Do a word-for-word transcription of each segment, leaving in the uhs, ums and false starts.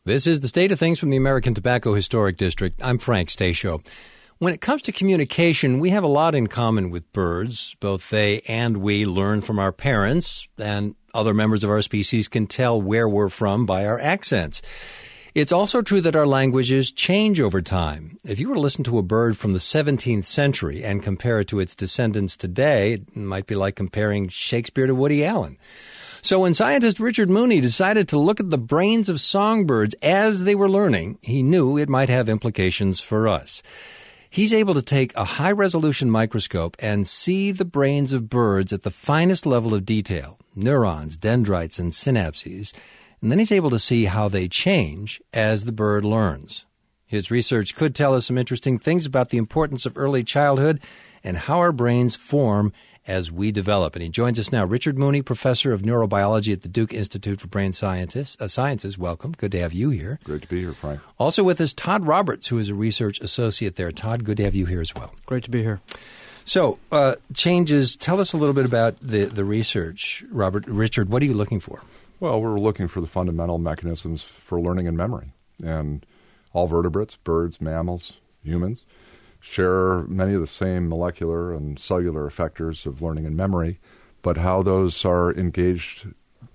This is The State of Things from the American Tobacco Historic District. I'm Frank Stasio. When it comes to communication, we have a lot in common with birds. Both they and we learn from our parents, and other members of our species can tell where we're from by our accents. It's also true that our languages change over time. If you were to listen to a bird from the seventeenth century and compare it to its descendants today, it might be like comparing Shakespeare to Woody Allen. So when scientist Richard Mooney decided to look at the brains of songbirds as they were learning, he knew it might have implications for us. He's able to take a high-resolution microscope and see the brains of birds at the finest level of detail, neurons, dendrites, and synapses, and then he's able to see how they change as the bird learns. His research could tell us some interesting things about the importance of early childhood and how our brains form as we develop. And he joins us now, Richard Mooney, professor of neurobiology at the Duke Institute for Brain Scientists, uh, Sciences. Welcome. Good to have you here. Great to be here, Frank. Also with us, Todd Roberts, who is a research associate there. Todd, good to have you here as well. Great to be here. So, uh, changes. Tell us a little bit about the, the research, Robert. Richard, what are you looking for? Well, we're looking for the fundamental mechanisms for learning and memory. And all vertebrates, birds, mammals, humans, share many of the same molecular and cellular effectors of learning and memory, but how those are engaged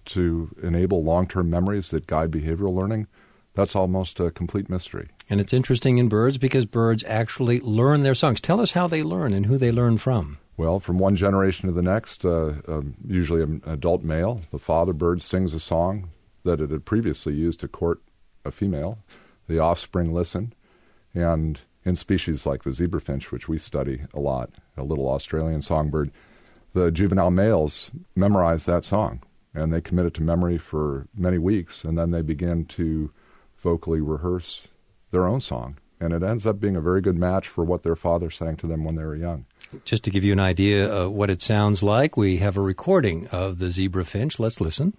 to enable long-term memories that guide behavioral learning, that's almost a complete mystery. And it's interesting in birds because birds actually learn their songs. Tell us how they learn and who they learn from. Well, from one generation to the next, uh, um, usually an adult male, the father bird sings a song that it had previously used to court a female. The offspring listen, and in species like the zebrafinch, which we study a lot, a little Australian songbird, the juvenile males memorize that song, and they commit it to memory for many weeks, and then they begin to vocally rehearse their own song. And it ends up being a very good match for what their father sang to them when they were young. Just to give you an idea of what it sounds like, we have a recording of the zebrafinch. Let's listen.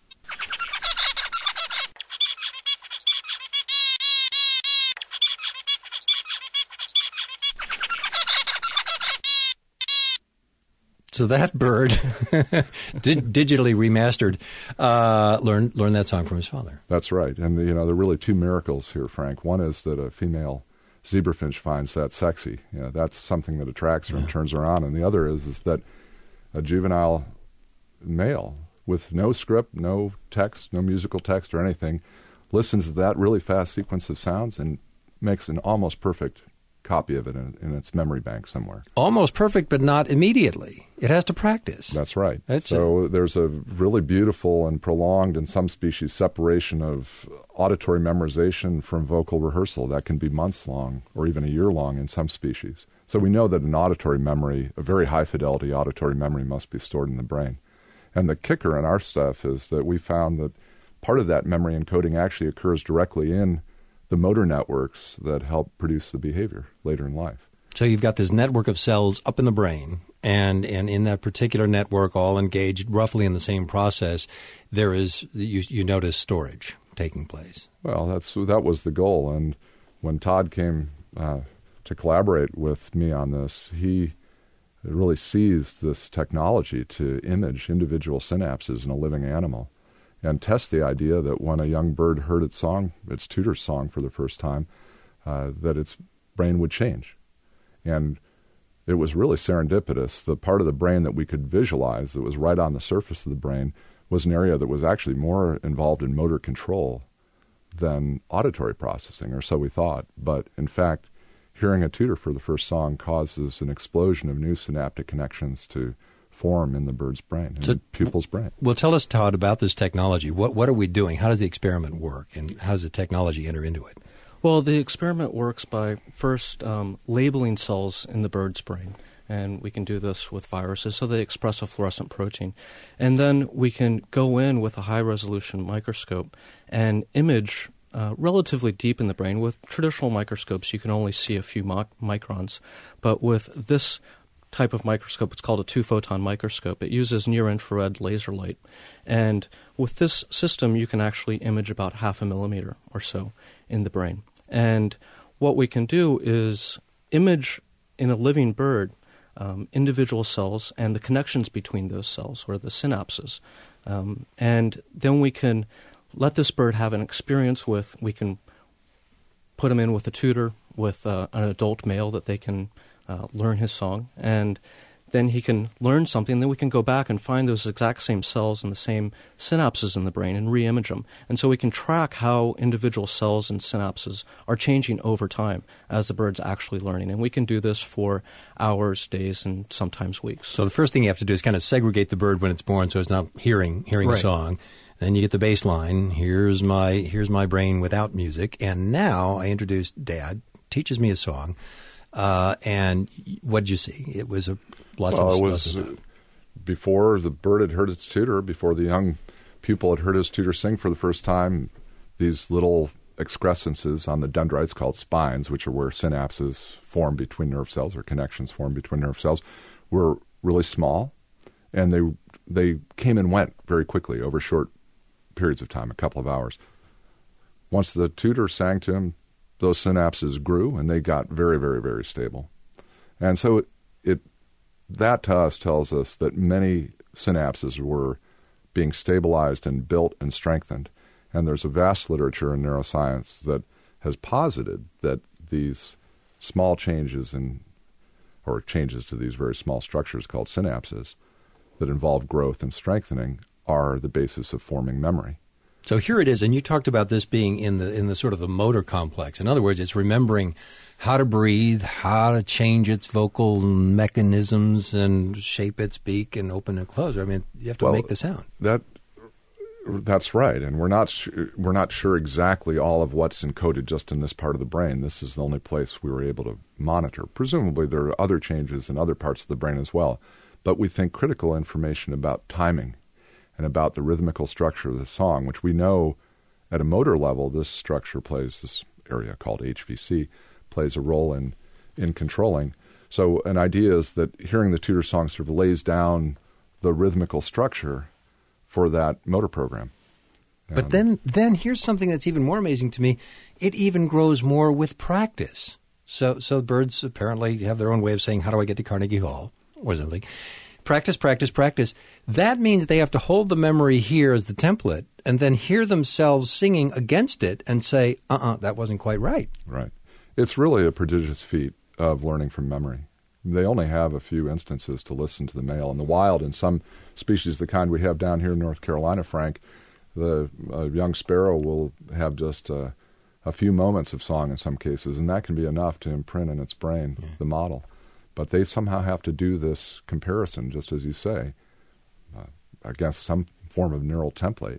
So that bird, dig- digitally remastered, uh, learned learned that song from his father. That's right. And, you know, there are really two miracles here, Frank. One is that a female zebrafinch finds that sexy. You know, that's something that attracts her yeah. and turns her on. And the other is, is that a juvenile male with no script, no text, no musical text or anything, listens to that really fast sequence of sounds and makes an almost perfect copy of it in, in its memory bank somewhere. Almost perfect, but not immediately. It has to practice. That's right. That's so a- there's a really beautiful and prolonged, in some species, separation of auditory memorization from vocal rehearsal. That can be months long or even a year long in some species. So we know that an auditory memory, a very high-fidelity auditory memory, must be stored in the brain. And the kicker in our stuff is that we found that part of that memory encoding actually occurs directly in the motor networks that help produce the behavior later in life. So you've got this network of cells up in the brain, and, and in that particular network, all engaged roughly in the same process, there is, you, you notice storage taking place. Well, that's that was the goal. And when Todd came uh, to collaborate with me on this, he really seized this technology to image individual synapses in a living animal and test the idea that when a young bird heard its song, its tutor's song for the first time, uh, that its brain would change. And it was really serendipitous. The part of the brain that we could visualize that was right on the surface of the brain was an area that was actually more involved in motor control than auditory processing, or so we thought. But in fact, hearing a tutor for the first song causes an explosion of new synaptic connections to form in the bird's brain, in so, the pupil's brain. Well, tell us, Todd, about this technology. What what are we doing? How does the experiment work, and how does the technology enter into it? Well, the experiment works by first um, labeling cells in the bird's brain, and we can do this with viruses, so they express a fluorescent protein. And then we can go in with a high-resolution microscope and image uh, relatively deep in the brain. With traditional microscopes, you can only see a few mo- microns, but with this type of microscope, it's called a two-photon microscope. It uses near-infrared laser light. And with this system, you can actually image about half a millimeter or so in the brain. And what we can do is image in a living bird um, individual cells and the connections between those cells, or the synapses. Um, and then we can let this bird have an experience with, we can put him in with a tutor, with uh, an adult male that they can uh, learn his song, and then he can learn something, then we can go back and find those exact same cells and the same synapses in the brain and re-image them. And so we can track how individual cells and synapses are changing over time as the bird's actually learning. And we can do this for hours, days, and sometimes weeks. So the first thing you have to do is kind of segregate the bird when it's born so it's not hearing hearing Right. the song. Then you get the baseline. Here's my here's my brain without music. And now I introduce Dad, teaches me a song. Uh, and what did you see? It was a lots well, of it lots was of uh, before the bird had heard its tutor, before the young pupil had heard his tutor sing for the first time. These little excrescences on the dendrites called spines, which are where synapses form between nerve cells or connections form between nerve cells, were really small, and they they came and went very quickly over short periods of time, a couple of hours. Once the tutor sang to him, those synapses grew, and they got very, very, very stable. And so it, it that to us tells us that many synapses were being stabilized and built and strengthened. And there's a vast literature in neuroscience that has posited that these small changes in, or changes to these very small structures called synapses that involve growth and strengthening are the basis of forming memory. So here it is, and you talked about this being in the in the sort of the motor complex. In other words, it's remembering how to breathe, how to change its vocal mechanisms and shape its beak and open and close. I mean, you have to well, make the sound. That that's right, and we're not su- we're not sure exactly all of what's encoded just in this part of the brain. This is the only place we were able to monitor. Presumably, there are other changes in other parts of the brain as well, but we think critical information about timing and about the rhythmical structure of the song, which we know at a motor level, this structure plays, this area called H V C, plays a role in, in controlling. So an idea is that hearing the tutor song sort of lays down the rhythmical structure for that motor program. But then, then here's something that's even more amazing to me. It even grows more with practice. So, so birds apparently have their own way of saying, how do I get to Carnegie Hall? Or something. Practice, practice, practice. That means they have to hold the memory here as the template and then hear themselves singing against it and say, uh-uh, that wasn't quite right. Right. It's really a prodigious feat of learning from memory. They only have a few instances to listen to the male. In the wild, in some species, the kind we have down here in North Carolina, Frank, the uh, young sparrow will have just uh, a few moments of song in some cases, and that can be enough to imprint in its brain yeah. the model. But they somehow have to do this comparison, just as you say, uh, against some form of neural template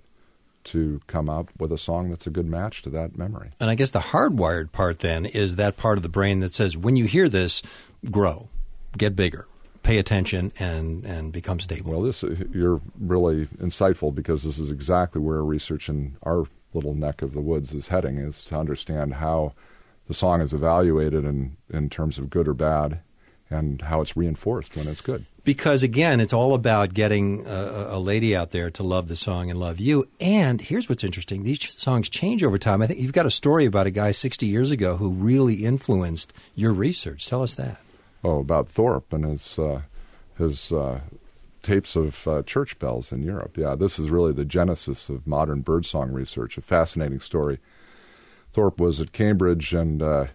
to come out with a song that's a good match to that memory. And I guess the hardwired part then is that part of the brain that says, when you hear this, grow, get bigger, pay attention, and, and become stable. Well, this you're really insightful, because this is exactly where research in our little neck of the woods is heading, is to understand how the song is evaluated in, in terms of good or bad, and how it's reinforced when it's good. Because, again, it's all about getting a, a lady out there to love the song and love you. And here's what's interesting. These songs change over time. I think you've got a story about a guy sixty years ago who really influenced your research. Tell us that. Oh, about Thorpe and his, uh, his uh, tapes of uh, church bells in Europe. Yeah, this is really the genesis of modern birdsong research, a fascinating story. Thorpe was at Cambridge and uh,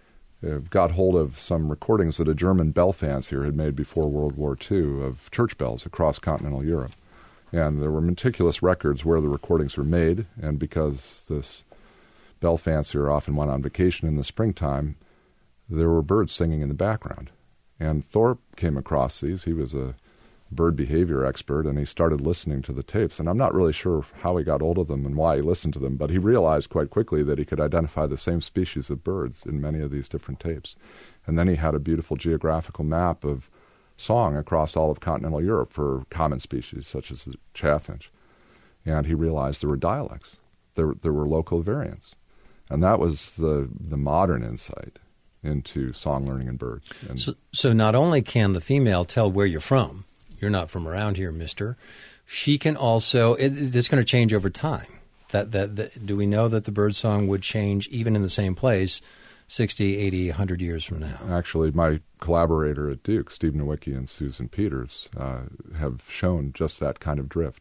got hold of some recordings that a German bell fancier had made before World War Two of church bells across continental Europe. And there were meticulous records where the recordings were made, and because this bell fancier often went on vacation in the springtime, there were birds singing in the background. And Thorpe came across these. He was a bird behavior expert, and he started listening to the tapes. And I'm not really sure how he got hold of them and why he listened to them, but he realized quite quickly that he could identify the same species of birds in many of these different tapes. And then he had a beautiful geographical map of song across all of continental Europe for common species such as the chaffinch. And he realized there were dialects. There, there were local variants. And that was the, the modern insight into song learning in birds. And so, so not only can the female tell where you're from, you're not from around here, mister, she can also, it, it's going to change over time. That, that, that do we know that the bird song would change even in the same place sixty, eighty, one hundred years from now? Actually, my collaborator at Duke, Steve Nowicki and Susan Peters, uh, have shown just that kind of drift.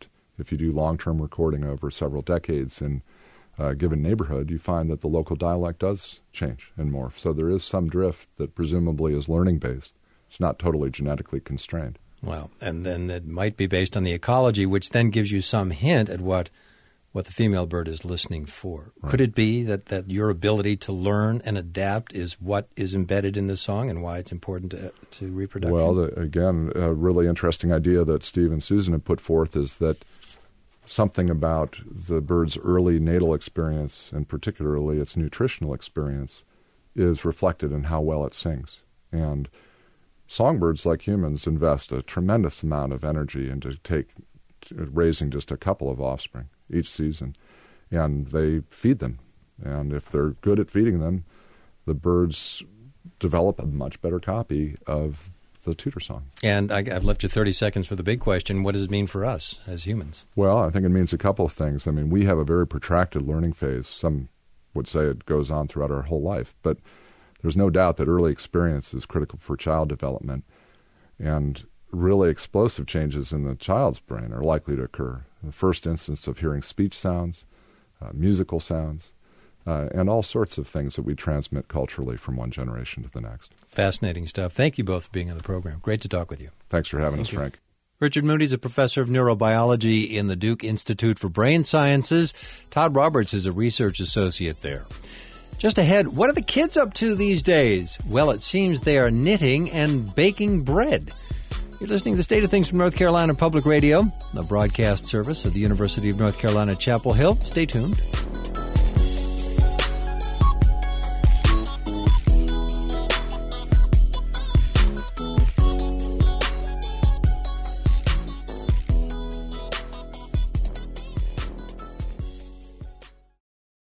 if you do long-term recording over several decades in a given neighborhood, you find that the local dialect does change and morph. So there is some drift that presumably is learning-based. It's not totally genetically constrained. Well, and then it might be based on the ecology, which then gives you some hint at what what the female bird is listening for. Right. Could it be that, that your ability to learn and adapt is what is embedded in the song and why it's important to, to reproduction? Well, the, again, a really interesting idea that Steve and Susan have put forth is that something about the bird's early natal experience, and particularly its nutritional experience, is reflected in how well it sings. And songbirds, like humans, invest a tremendous amount of energy into take, raising just a couple of offspring each season, and they feed them. And if they're good at feeding them, the birds develop a much better copy of the tutor song. And I, I've left you thirty seconds for the big question. What does it mean for us as humans? Well, I think it means a couple of things. I mean, we have a very protracted learning phase. Some would say it goes on throughout our whole life, but there's no doubt that early experience is critical for child development, and really explosive changes in the child's brain are likely to occur. The first instance of hearing speech sounds, uh, musical sounds, uh, and all sorts of things that we transmit culturally from one generation to the next. Fascinating stuff. Thank you both for being on the program. Great to talk with you. Thanks for having Thank us, you. Frank. Richard Moody is a professor of neurobiology in the Duke Institute for Brain Sciences. Todd Roberts is a research associate there. Just ahead, what are the kids up to these days? Well, it seems they are knitting and baking bread. You're listening to The State of Things from North Carolina Public Radio, the broadcast service of the University of North Carolina, Chapel Hill. Stay tuned.